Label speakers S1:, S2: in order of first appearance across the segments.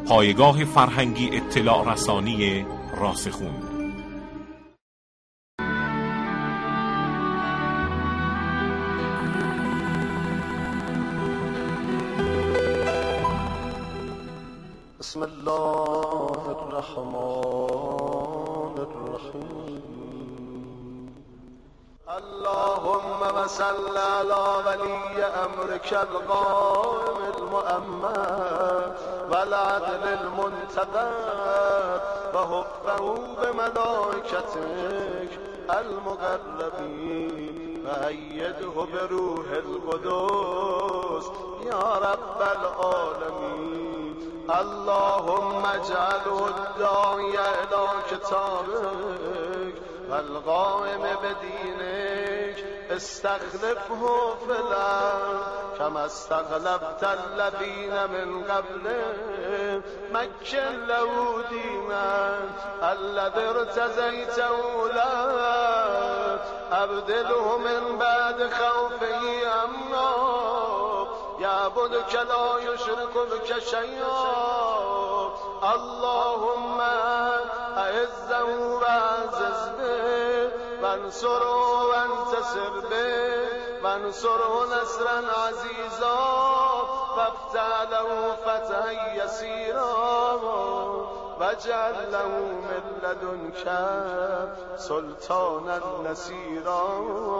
S1: پایگاه فرهنگی اطلاع رسانی راسخون.
S2: بسم الله الرحمن الرحیم. اللهم صل علی ولی امرک القائم المؤمن والعدل المنتظر وحفه بملائکتک المقربین وأیده بروح القدس یا رب العالمین. اللهم اجعله الداعی الی کتابک والقائم بدینک استخلفه فی الارض کما استخلفت الذین من قبله مکن له دینک الذی ارتضیته له ابدله من بعد خوفه امنا یعبدک لا یشرک بک شیئا. اللهم اعزه واعزز به وانصره وانتصر به وانصره نصرا عزیزا وافتح له فتحا یسیرا واجعل له من لدنک سلطانا نصیرا.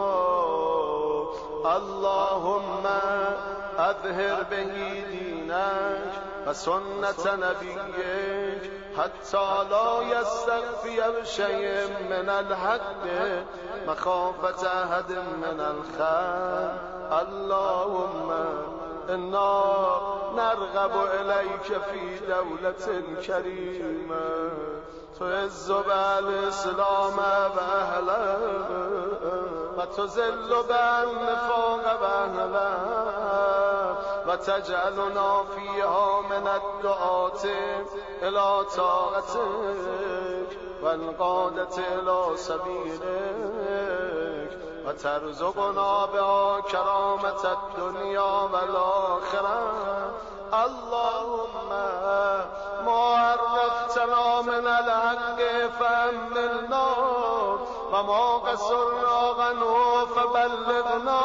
S2: اللهم اظهر به دینک و سنت نبیک حتی لا یستخفی بشیء من الحق مخافت احد من الخلق. اللهم انا نرغب الیک فی دولت کریمه تعز بالاسلام و اهله و تذل بالنفاق و اهله و تجعلنا فیها من الدعاة الی طاعتک و القادة الی سبیلک و ترزقنا بها کرامة الدنیا و الاخره. اللهم ما عرفتنا من الحق فأملنا و ما قصرنا عنه فبلغنا.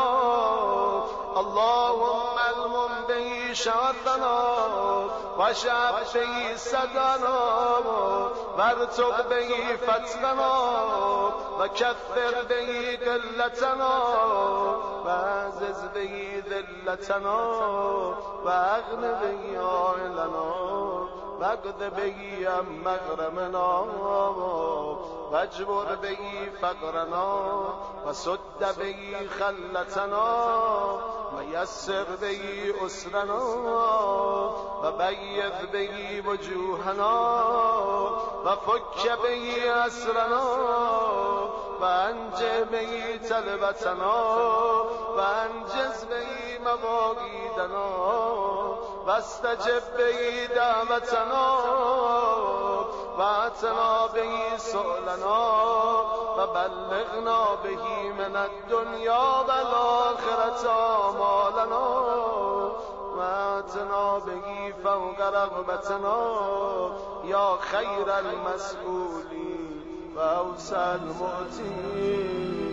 S2: اللهم المم به شعثنا و شعب به صدنا وارتق به فتقنا و کفر به قلتنا و عزز به ذلتنا و اغن به عائلنا و اقد به مغرمنا و اجبر به فقرنا و سد به خلتنا و یسر به اسرنا و بید به وجوهنا و فک به اسرنا و انجه به طلبتنا و انجز به مواقیدنا و استجب به دعوتنا و اتنا به سؤلنا و بلغنا به من الدنیا و الاخرة آمالنا و اتنا به فوق رغبتنا یا خیر المسئولین و اوسع المعطین.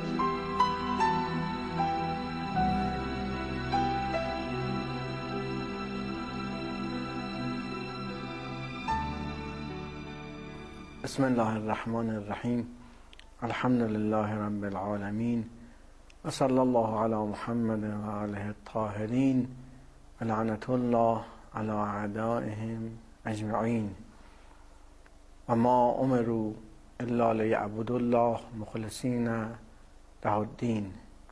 S3: بسم الله الرحمن الرحیم. الحمد لله رب العالمین و صلی الله علی محمد و آله الطاهرین و لعنت الله علی اعدائهم اجمعین. و ما امروا الا لیعبدوا الله مخلصین له الدین.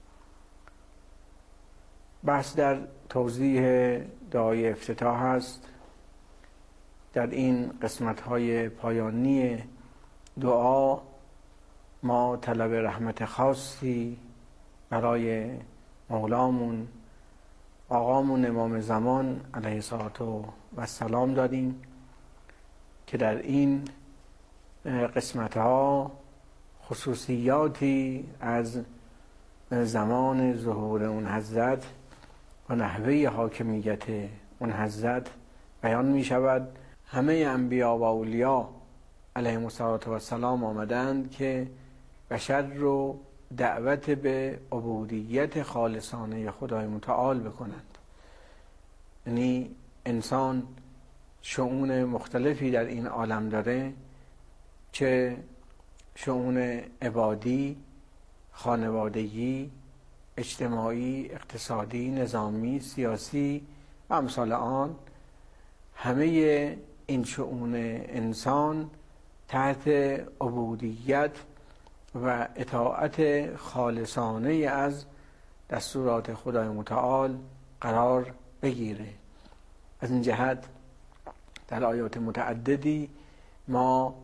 S3: بحث در توضیح دعای افتتاح است. در این قسمت‌های پایانی دعا ما طلب رحمت خاصی برای مولامون آقامون امام زمان علیه السلام داریم که در این قسمت‌ها خصوصیاتی از زمان ظهور اون حضرت و نحوه حاکمیت اون حضرت بیان می شود همه انبیا و اولیا علیهم السلام آمدند که بشر رو دعوت به عبودیت خالصانه خدای متعال بکنند. یعنی انسان شؤون مختلفی در این عالم داره، چه شؤون عبادی، خانوادگی، اجتماعی، اقتصادی، نظامی، سیاسی و امثال آن. همه این شؤون انسان تحت عبودیت و اطاعت خالصانه از دستورات خدای متعال قرار بگیره. از این جهت در آیات متعددی ما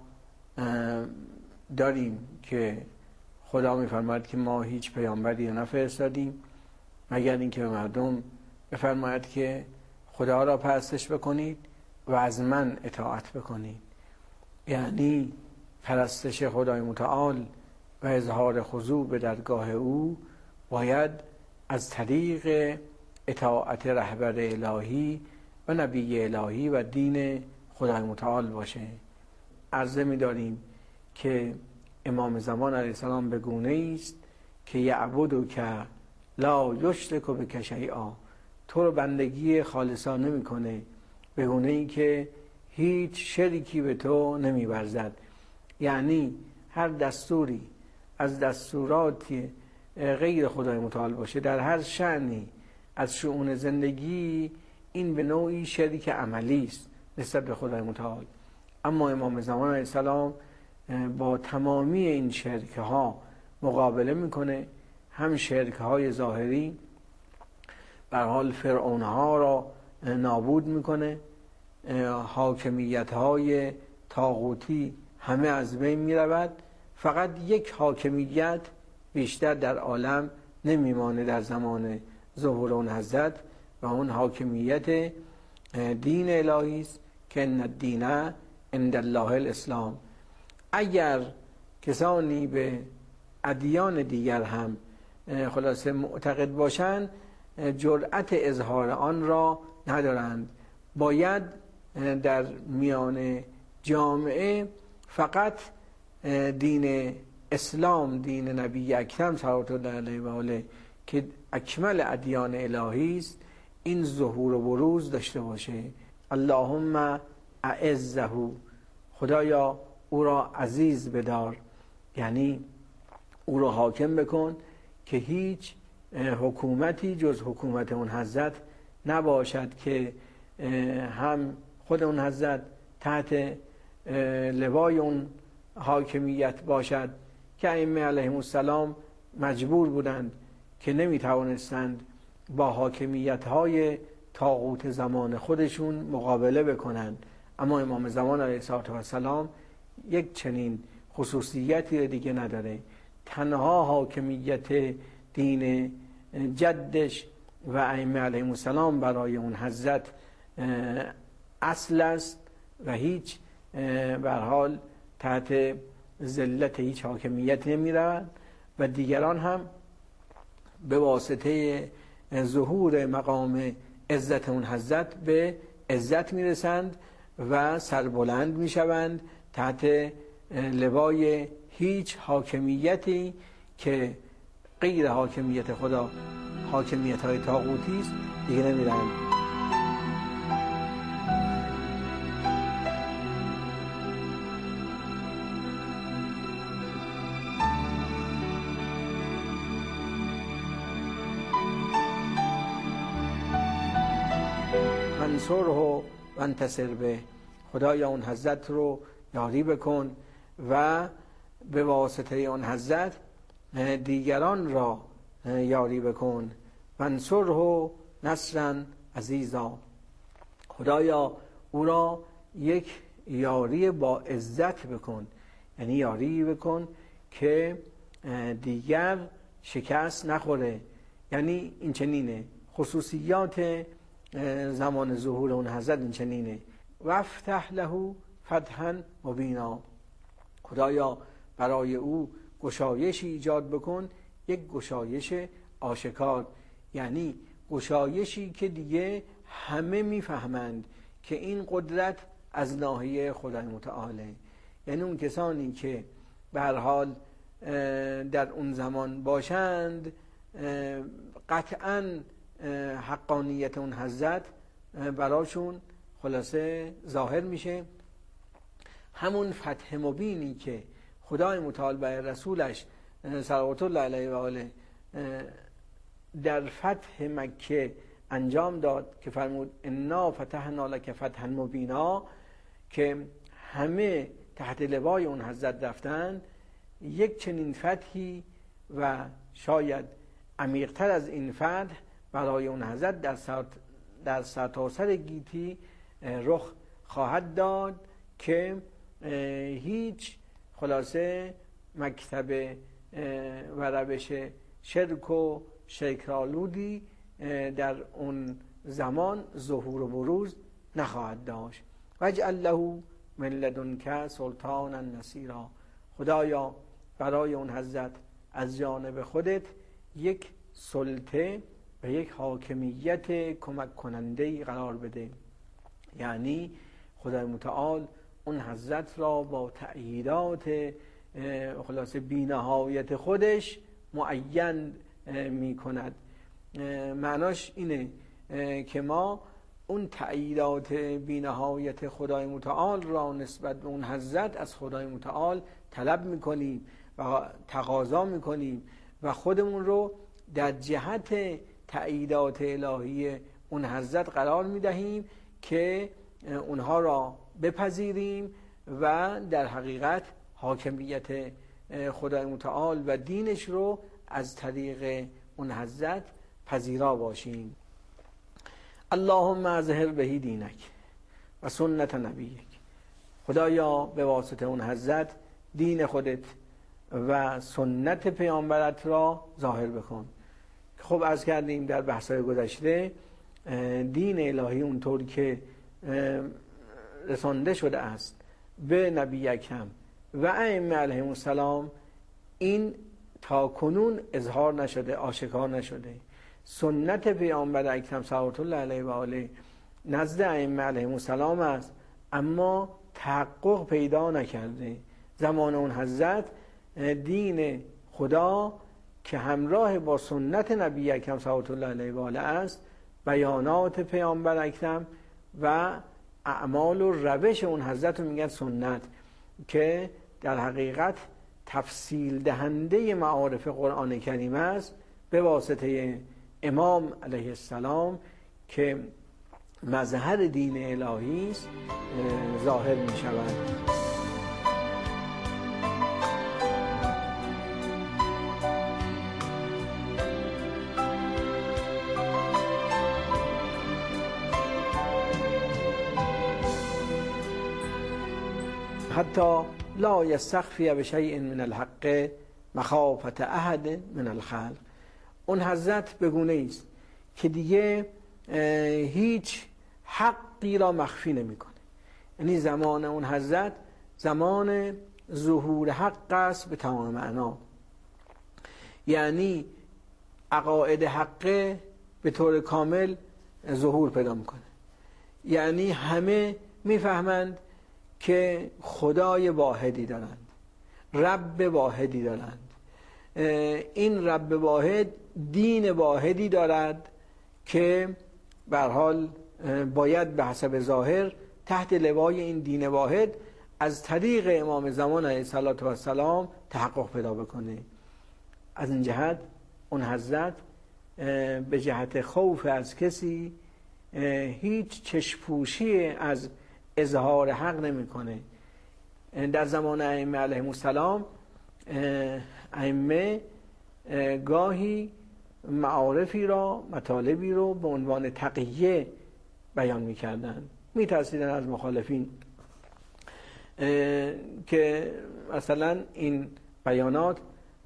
S3: داریم که خدا می‌فرماید که ما هیچ پیامبری نفرستادیم مگر اینکه به مردم بفرماید که خدا را پرستش بکنید و از من اطاعت بکنید. یعنی پرستش خدای متعال و اظهار خضوع به درگاه او باید از طریق اطاعت رهبر الهی و نبی الهی و دین خدای متعال باشه. عرضه می‌داریم که امام زمان علیه السلام به گونه است که یعبدک لا یشرک بک شیئا، تو رو بندگی خالصانه میکنه به گونه ای که هیچ شریکی به تو نمی‌ورزد. یعنی هر دستوری از دستورات غیر خدای متعال باشه در هر شأنی از شؤون زندگی، این به نوعی شریک عملی است نسبت به خدای متعال. اما امام زمان علیه السلام با تمامی این شرک ها مقابله میکنه. هم شرک های ظاهری، به حال فرعون ها را نابود میکنه، حاکمیت های طاغوتی همه از بین میرود. فقط یک حاکمیت بیشتر در عالم نمیمانه در زمان ظهور اون حضرت و اون حاکمیت دین الهی است که ان الدین عند الله الاسلام. اگر کسانی به ادیان دیگر هم خلاصه معتقد باشند، جرأت اظهار آن را ندارند. باید در میان جامعه فقط دین اسلام، دین نبی اکرم صلوات الله علیه و آله که اکمل ادیان الهی است، این ظهور و بروز داشته باشه. اللهم اعزه، خدایا او را عزیز بدار، یعنی او را حاکم بکن که هیچ حکومتی جز حکومت اون حضرت نباشد که هم خود اون حضرت تحت لوای اون حاکمیت باشد که ائمه علیهم السلام مجبور بودند که نمیتوانستند با حاکمیت‌های طاغوت زمان خودشون مقابله بکنند. اما امام زمان علیه السلام یک چنین خصوصیتی دیگه نداره. تنها حاکمیت دین جدش و ائمه علیهم السلام برای اون حضرت اصل است و هیچ به هر حال تحت ذلت هیچ حاکمیت نمیرند و دیگران هم به واسطه ظهور مقام عزت اون حضرت به عزت میرسند و سربلند میشوند تحت لوای هیچ حاکمیتی که غیر حاکمیت خدا، حاکمیت های طاغوتی است، دیگه نمیرند. منصره و انتصر به، خدایا اون حضرت رو یاری بکن و به واسطه اون حضرت دیگران را یاری بکن. منصره نصرا عزیزا، خدایا او را یک یاری با عزت بکن، یعنی یاری بکن که دیگر شکست نخوره. یعنی این چنینه خصوصیات زمان ظهور اون حضرت، این چنینه وافتح له فتحا مبینا، خدایا برای او گشایش ایجاد بکن، یک گشایش آشکار، یعنی گشایشی که دیگه همه میفهمند که این قدرت از ناحیه خدای متعاله. یعنی اون کسانی که به هر حال در اون زمان باشند قطعاً حقانیت اون حضرت براشون خلاصه ظاهر میشه. همون فتح مبینی که خدای متعال برای رسولش صلوات الله علیه و آله در فتح مکه انجام داد که فرمود انا فتحنا لک فتحا مبینا، که همه تحت لوای اون حضرت رفتن، یک چنین فتحی و شاید عمیق‌تر از این فتح برای اون حضرت در سرتاسر گیتی رخ خواهد داد که هیچ خلاصه مکتب و روش شرک و شرک‌آلودی در اون زمان ظهور و بروز نخواهد داشت. واجعل له من لدنک سلطانا نصیرا، خدایا برای اون حضرت از جانب خودت یک سلطه و یک حاکمیت کمک کننده قرار بده. یعنی خدای متعال اون حضرت را با تأییدات خلاصه بی‌نهایت خودش معین می کند. معناش اینه که ما اون تأییدات بی‌نهایت خدای متعال را نسبت به اون حضرت از خدای متعال طلب میکنیم و تقاضا میکنیم و خودمون رو در جهت تأییدات الهی اون حضرت قرار میدهیم که اونها را بپذیریم و در حقیقت حاکمیت خدای متعال و دینش رو از طریق اون حضرت پذیرا باشیم. اللهم اظهر بهی دینک و سنت نبیک، خدایا به واسطه اون حضرت دین خودت و سنت پیامبرت را ظاهر بکن. خب عرض کردیم در بحث‌های گذشته دین الهی اونطور که رسانده شده است به نبی اکرم و ائمه علیهم السلام، این تا کنون اظهار نشده، آشکار نشده. سنت پیامبر اکرم صلوات الله علیه و آله نزد ائمه علیهم السلام است، اما تحقق پیدا نکرده. زمان اون حضرت دین خدا که همراه با سنت نبی اکرم صلوات الله علیه و آله است، بیانات پیامبر اکرم و اعمال و روش اون حضرت رو میگن سنت، که در حقیقت تفصیل دهنده معارف قرآن کریم است به واسطه امام علیه السلام که مظهر دین الهی است ظاهر می شود. حتی لا یستخفی بشیء من الحق مخافة احد من الخلق، اون حضرت بگونه است که دیگه هیچ حقی را مخفی نمیکنه. یعنی زمان اون حضرت زمان ظهور حق است به تمام معنا، یعنی عقاید حقه به طور کامل ظهور پیدا میکنه. یعنی همه میفهمند که خدای واحدی دارند، رب واحدی دارند، این رب واحد دین واحدی دارد که به هر حال باید به حسب ظاهر تحت لوای این دین واحد از طریق امام زمان علیه السلام تحقق پیدا بکنه. از این جهت اون حضرت به جهت خوف از کسی هیچ چشپوشی از اظهار حق نمیکنه. در زمان ائمه علیهم السلام ائمه گاهی معارفی را، مطالبی رو به عنوان تقیه بیان میکردن، میترسیدن از مخالفین که مثلا این بیانات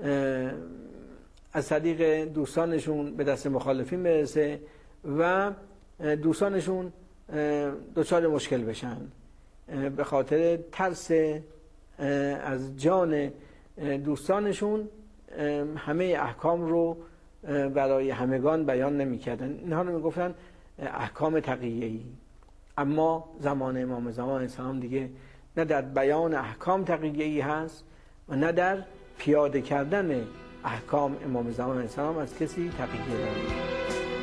S3: از طریق دوستانشون به دست مخالفین برسه و دوستانشون دچار مشکل بشن. به خاطر ترس از جان دوستانشون همه احکام رو برای همگان بیان نمی‌کردن. اینها رو میگفتن احکام تقیه‌ای. اما زمان امام زمان علیه السلام دیگه نه در بیان احکام تقیه‌ای هست و نه در پیاده کردن احکام امام زمان علیه السلام از کسی تقیه دارد.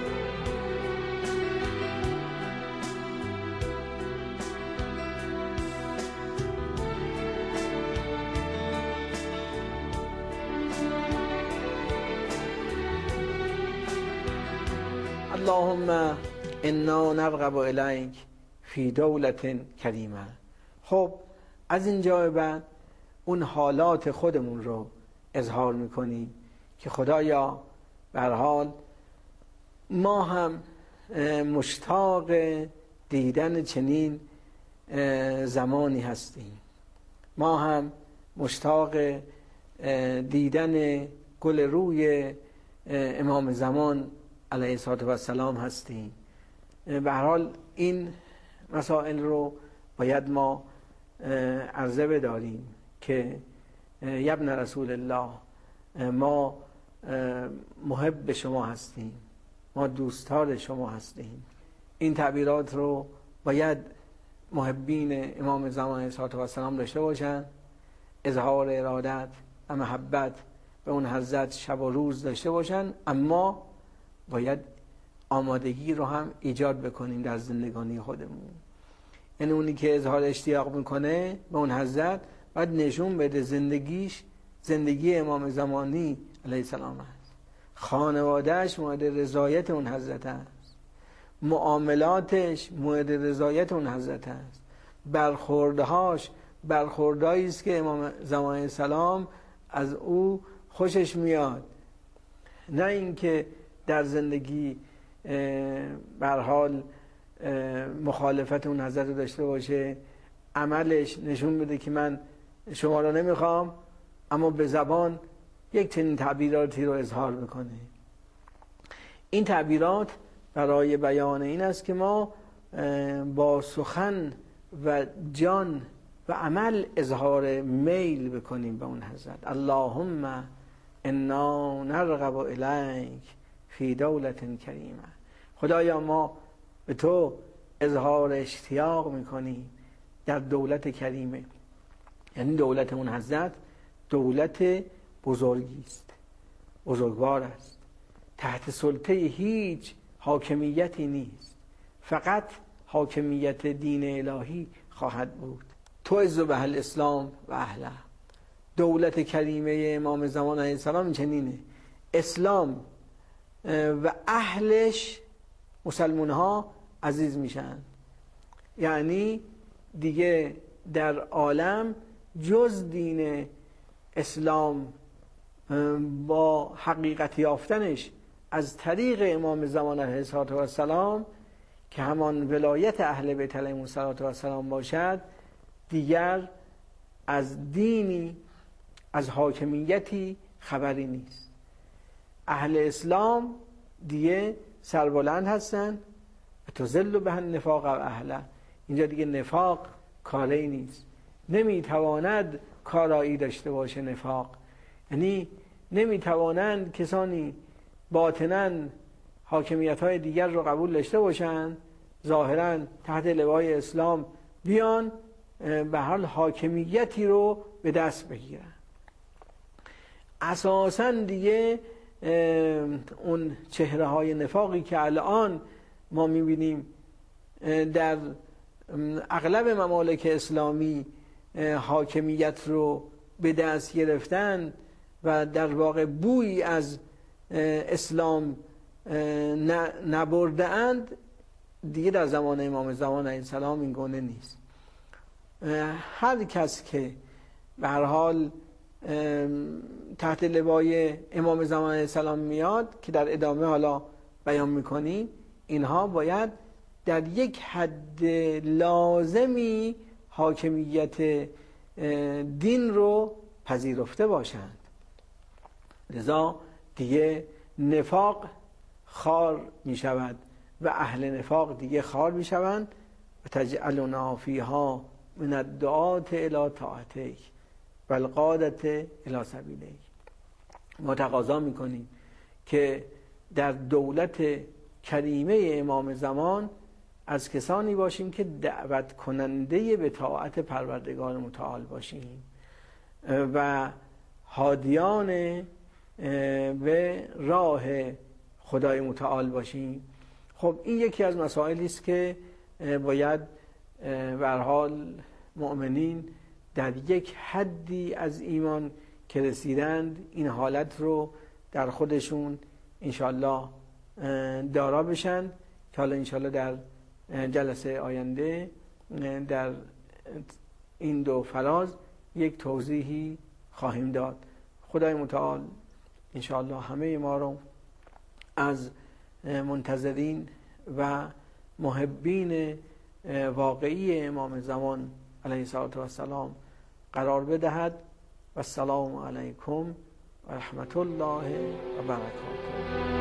S3: اللهم انا نرغب الیک فی دولت کریمه. خب از اینجا به بعد اون حالات خودمون رو اظهار میکنیم که خدایا به هر حال ما هم مشتاق دیدن چنین زمانی هستیم، ما هم مشتاق دیدن گل روی امام زمان علیه السلام هستیم. به هر حال این مسائل رو باید ما عرضه بداریم که ابن رسول الله، ما محب شما هستیم، ما دوستدار شما هستیم. این تعبیرات رو باید محبین امام زمان علیه السلام داشته باشن، اظهار ارادت و محبت به اون حضرت شب و روز داشته باشن، اما باید آمادگی رو هم ایجاد بکنیم در زندگانی خودمون. یعنی اونی که اظهار اشتیاق میکنه به اون حضرت باید نشون بده زندگیش زندگی امام زمانی علیه السلام است، خانوادهش مورد رضایت اون حضرت است، معاملاتش مورد رضایت اون حضرت است، برخوردهاش برخوردهایی است که امام زمان علیه السلام از او خوشش میاد، نه اینکه در زندگی به هر حال مخالفت اون حضرت رو داشته باشه، عملش نشون بده که من شما رو نمیخوام، اما به زبان یک چنین تعبیراتی رو اظهار میکنه. این تعبیرات برای بیان این است که ما با سخن و جان و عمل اظهار میل بکنیم به اون حضرت. اللهم انا نرغب الیک فی دولت کریمه. خدایا ما به تو اظهار اشتیاق میکنیم در دولت کریمه. یعنی دولت اون حضرت دولت بزرگی است، بزرگوار است، تحت سلطه هیچ حاکمیتی نیست، فقط حاکمیت دین الهی خواهد بود. تعز به الاسلام و اهله. دولت کریمه امام زمان علیه السلام چنینه، اسلام و اهلش مسلمان ها عزیز میشن، یعنی دیگه در عالم جز دین اسلام با حقیقت یافتنش از طریق امام زمان علیه السلام که همان ولایت اهل بیت علیهم السلام باشد، دیگر از دینی از حاکمیتی خبری نیست. اهل اسلام دیگه سربلند هستن و تذل به النفاق و اهله. اینجا دیگه نفاق کاری نیست، نمیتواند کارایی داشته باشه نفاق، یعنی نمیتوانند کسانی باطناً حاکمیت های دیگر رو قبول داشته باشند، ظاهراً تحت لوای اسلام بیان به حال حاکمیتی رو به دست بگیرن. اساساً دیگه اون چهره های نفاقی که الان ما میبینیم در اغلب ممالک اسلامی حاکمیت رو به دست گرفتن و در واقع بویی از اسلام نبرده اند، دیگه در زمان امام زمان علیه السلام این گونه نیست. هر کس که به هر حال تحت لوای امام زمان علیه السلام میاد که در ادامه حالا بیان میکنیم، اینها باید در یک حد لازمی حاکمیت دین رو پذیرفته باشند. لذا دیگه نفاق خار می شود و اهل نفاق دیگه خار می شوند. و تجعلنا فیها من الدعات الی طاعتک و القادة الی سبیلک. ما تقاضا می کنیم که در دولت کریمه امام زمان از کسانی باشیم که دعوت کننده به طاعت پروردگار متعال باشیم و هادیان به راه خدای متعال باشیم. خب این یکی از مسائلی است که باید به هر حال مؤمنین در یک حدی از ایمان که رسیدند این حالت رو در خودشون انشالله دارا بشن، که حالا انشالله در جلسه آینده در این دو فراز یک توضیحی خواهیم داد. خدای متعال انشالله همه ما رو از منتظرین و محبین واقعی امام زمان علیه السلام قرار بدهد. و السلام علیکم و رحمت الله و برکاته.